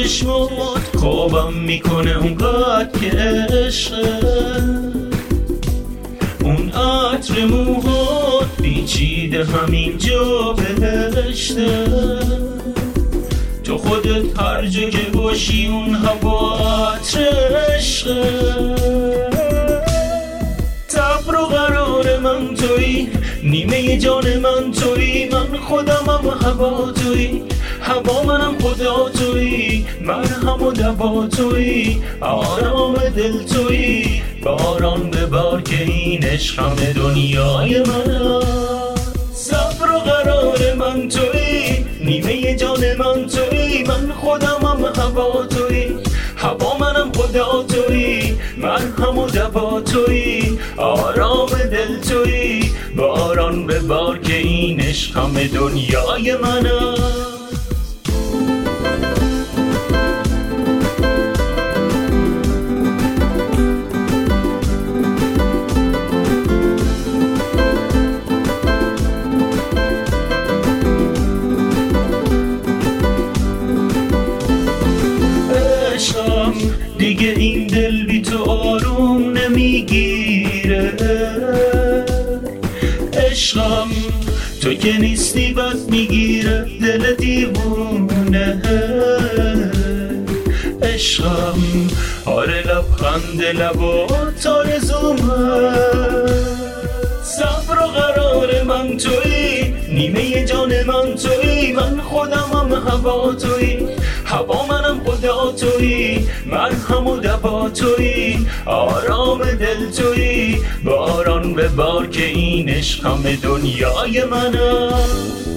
چشمات خوابم میکنه اونقدر که عشقه، اون عطر موهات پیچیده همینجا بهشته، تو خودت هر جا که باشی اون هوا عطر عشقه. صبر و قرار من تویی، نیمه جان من تویی، من خودمم هوا تویی، هوا منم خدا تویی، مرهم و دوا تویی، آرام دل تویی، باران ببار که این عشق همه دنیای من. صبر و قرار من تویی، نیمه جان من تویی، من خودمم هوا تویی، هوا منم خدا تویی، مرهم و دوا تویی، آرام دل تویی، باران ببار که این عشق همه دنیای من. دیگه این دل بی تو آروم نمیگیره، عشقم تو که نیستی بد میگیره دل دیوونه، عشقم آره لبخند لبات آرزومه. صبر و قرار من تویی، نیمه جان من تویی، من خودمم هوا تویی، هوا منم خدا تویی، مرهم و دوا تویی، آرام دل تویی، باران ببار که این عشق همه دنیای منم.